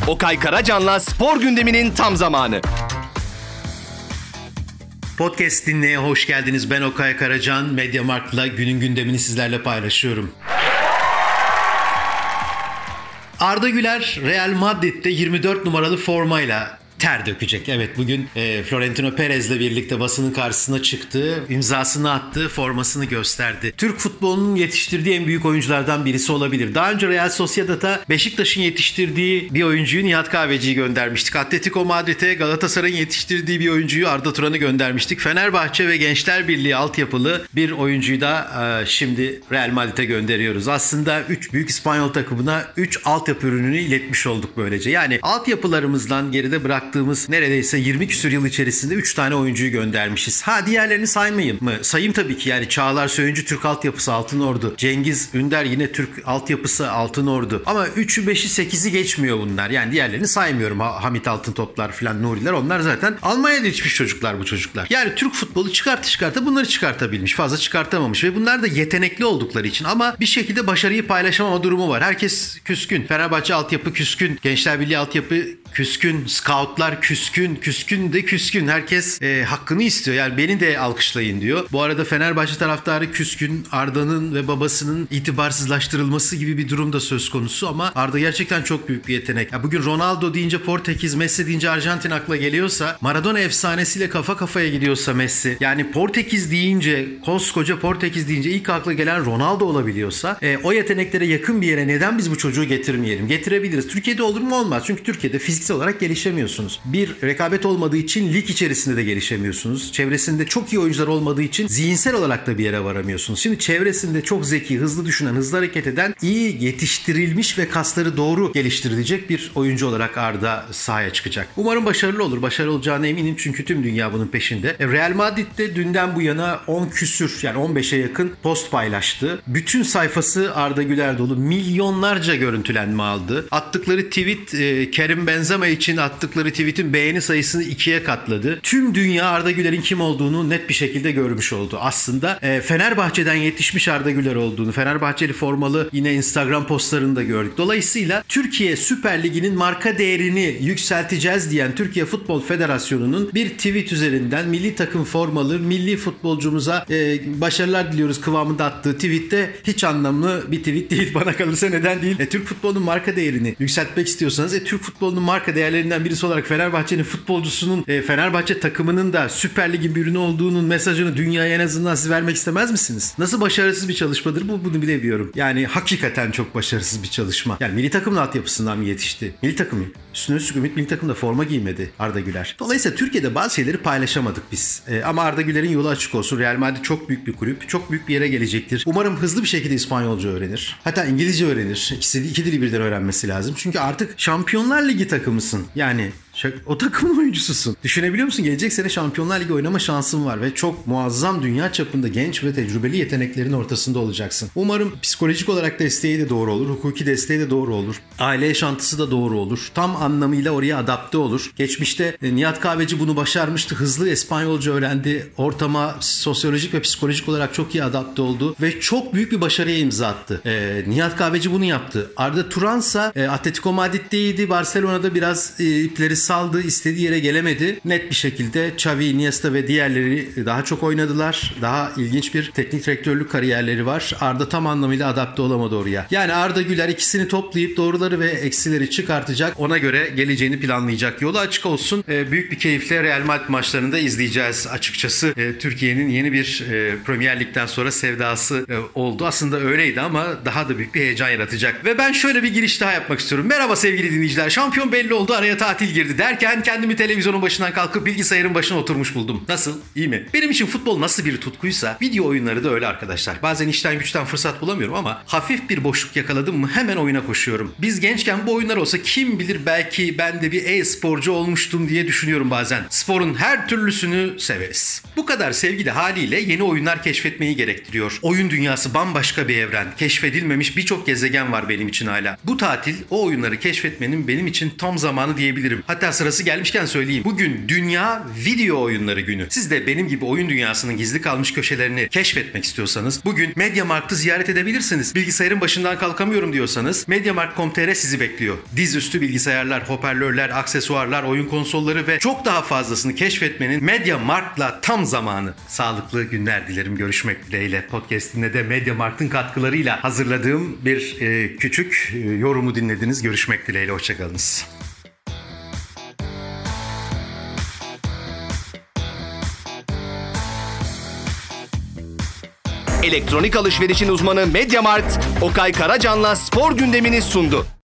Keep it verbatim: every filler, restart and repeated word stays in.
Okay Karacan'la spor gündeminin tam zamanı. Podcast dinleye hoş geldiniz. Ben Okay Karacan. Mediamarkt'la günün gündemini sizlerle paylaşıyorum. Arda Güler Real Madrid'de yirmi dört numaralı formayla ter dökecek. Evet, bugün e, Florentino Perez'le birlikte basının karşısına çıktı. İmzasını attı, formasını gösterdi. Türk futbolunun yetiştirdiği en büyük oyunculardan birisi olabilir. Daha önce Real Sociedad'a Beşiktaş'ın yetiştirdiği bir oyuncuyu Nihat Kahveci'yi göndermiştik. Atletico Madrid'e Galatasaray'ın yetiştirdiği bir oyuncuyu Arda Turan'ı göndermiştik. Fenerbahçe ve Gençler Birliği altyapılı bir oyuncuyu da e, şimdi Real Madrid'e gönderiyoruz. Aslında üç büyük İspanyol takımına üç altyapı ürününü iletmiş olduk böylece. Yani altyapılarımızdan geride bırak neredeyse yirmi küsur yıl içerisinde üç tane oyuncuyu göndermişiz. Ha, diğerlerini saymayayım mı? Sayayım tabii ki. Yani Çağlar Söyüncü Türk altyapısı Altınordu. Cengiz Ünder yine Türk altyapısı Altınordu. Ama üçü beşi sekizi geçmiyor bunlar. Yani diğerlerini saymıyorum. Hamit Altıntoplar falan, Nuriler, onlar zaten Almanya'da yetişmiş çocuklar bu çocuklar. Yani Türk futbolu çıkartı çıkarta bunları çıkartabilmiş. Fazla çıkartamamış ve bunlar da yetenekli oldukları için ama bir şekilde başarıyı paylaşamama durumu var. Herkes küskün. Fenerbahçe altyapı küskün. Gençler Birliği altyapı küskün. Scoutlar küskün. Küskün de küskün. Herkes e, hakkını istiyor. Yani beni de alkışlayın diyor. Bu arada Fenerbahçe taraftarı küskün. Arda'nın ve babasının itibarsızlaştırılması gibi bir durum da söz konusu ama Arda gerçekten çok büyük bir yetenek. Ya bugün Ronaldo deyince Portekiz, Messi deyince Arjantin akla geliyorsa, Maradona efsanesiyle kafa kafaya gidiyorsa Messi, yani Portekiz deyince, koskoca Portekiz deyince ilk akla gelen Ronaldo olabiliyorsa, e, o yeteneklere yakın bir yere neden biz bu çocuğu getirmeyelim? Getirebiliriz. Türkiye'de olur mu? Olmaz. Çünkü Türkiye'de fiziksel olarak gelişemiyorsunuz. Bir rekabet olmadığı için lig içerisinde de gelişemiyorsunuz. Çevresinde çok iyi oyuncular olmadığı için zihinsel olarak da bir yere varamıyorsunuz. Şimdi çevresinde çok zeki, hızlı düşünen, hızlı hareket eden, iyi yetiştirilmiş ve kasları doğru geliştirilecek bir oyuncu olarak Arda sahaya çıkacak. Umarım başarılı olur. Başarılı olacağına eminim çünkü tüm dünya bunun peşinde. Real Madrid'de dünden bu yana on küsür, yani on beşe yakın post paylaştı. Bütün sayfası Arda Güler dolu. Milyonlarca görüntülenme aldı. Attıkları tweet, e, Kerim Benzema için attıkları tweetin beğeni sayısını ikiye katladı. Tüm dünya Arda Güler'in kim olduğunu net bir şekilde görmüş oldu. Aslında e, Fenerbahçe'den yetişmiş Arda Güler olduğunu, Fenerbahçeli formalı yine Instagram postlarında gördük. Dolayısıyla Türkiye Süper Ligi'nin marka değerini yükselteceğiz diyen Türkiye Futbol Federasyonu'nun bir tweet üzerinden milli takım formalı milli futbolcumuza e, başarılar diliyoruz kıvamında attığı tweette hiç anlamlı bir tweet değil. Bana kalırsa neden değil? E, Türk futbolunun marka değerini yükseltmek istiyorsanız e, Türk futbolunun marka değerlerinden birisi olarak Fenerbahçe'nin futbolcusunun, e, Fenerbahçe takımının da Süper Lig'in bir ürünü olduğunun mesajını dünyaya en azından siz vermek istemez misiniz? Nasıl başarısız bir çalışmadır bu, bunu bilemiyorum. Yani hakikaten çok başarısız bir çalışma. Yani milli takımın altyapısından mı yetişti? Milli takım mı? Üstüne üstlük Ümit milli takımda forma giymedi Arda Güler. Dolayısıyla Türkiye'de bazı şeyleri paylaşamadık biz. E, ama Arda Güler'in yolu açık olsun. Real Madrid çok büyük bir kulüp. Çok büyük bir yere gelecektir. Umarım hızlı bir şekilde İspanyolca öğrenir. Hatta İngilizce öğrenir. İkisi, iki dili birden öğrenmesi lazım. Çünkü artık Şampiyonlar Ligi takımısın. Yani o takımın oyuncususun. Düşünebiliyor musun? Gelecek sene Şampiyonlar Ligi oynama şansın var ve çok muazzam dünya çapında genç ve tecrübeli yeteneklerin ortasında olacaksın. Umarım psikolojik olarak desteği de doğru olur. Hukuki desteği de doğru olur. Aile yaşantısı da doğru olur. Tam anlamıyla oraya adapte olur. Geçmişte Nihat Kahveci bunu başarmıştı. Hızlı İspanyolca öğrendi. Ortama sosyolojik ve psikolojik olarak çok iyi adapte oldu ve çok büyük bir başarıya imza attı. E, Nihat Kahveci bunu yaptı. Arda Turansa e, Atletico Madrid'deydi. Barcelona'da biraz e, ipleri saldı, istediği yere gelemedi. Net bir şekilde Xavi, Iniesta ve diğerleri daha çok oynadılar. Daha ilginç bir teknik direktörlük kariyerleri var. Arda tam anlamıyla adapte olamadı oraya. Yani Arda Güler ikisini toplayıp doğruları ve eksileri çıkartacak. Ona göre geleceğini planlayacak. Yolu açık olsun. E, büyük bir keyifle Real Madrid maçlarını da izleyeceğiz açıkçası. E, Türkiye'nin yeni bir e, Premier Lig'den sonra sevdası e, oldu. Aslında öyleydi ama daha da büyük bir heyecan yaratacak. Ve ben şöyle bir giriş daha yapmak istiyorum. Merhaba sevgili dinleyiciler. Şampiyon belli oldu. Araya tatil girdi derken kendimi televizyonun başından kalkıp bilgisayarın başına oturmuş buldum. Nasıl? İyi mi? Benim için futbol nasıl bir tutkuysa video oyunları da öyle arkadaşlar. Bazen işten güçten fırsat bulamıyorum ama hafif bir boşluk yakaladım mı hemen oyuna koşuyorum. Biz gençken bu oyunlar olsa kim bilir belki ben de bir e-sporcu olmuştum diye düşünüyorum bazen. Sporun her türlüsünü severiz. Bu kadar sevgi de haliyle yeni oyunlar keşfetmeyi gerektiriyor. Oyun dünyası bambaşka bir evren. Keşfedilmemiş birçok gezegen var benim için hala. Bu tatil o oyunları keşfetmenin benim için tam zamanı diyebilirim. Hatta Hatta sırası gelmişken söyleyeyim. Bugün Dünya Video Oyunları Günü. Siz de benim gibi oyun dünyasının gizli kalmış köşelerini keşfetmek istiyorsanız bugün MediaMarkt'ı ziyaret edebilirsiniz. Bilgisayarın başından kalkamıyorum diyorsanız mediamarkt nokta com nokta tr sizi bekliyor. Dizüstü bilgisayarlar, hoparlörler, aksesuarlar, oyun konsolları ve çok daha fazlasını keşfetmenin MediaMarkt'la tam zamanı. Sağlıklı günler dilerim. Görüşmek dileğiyle. Podcast'inde de MediaMarkt'ın katkılarıyla hazırladığım bir e, küçük e, yorumu dinlediniz. Görüşmek dileğiyle. Hoşçakalınız. Elektronik alışverişin uzmanı MediaMarkt, Okay Karacan'la spor gündemini sundu.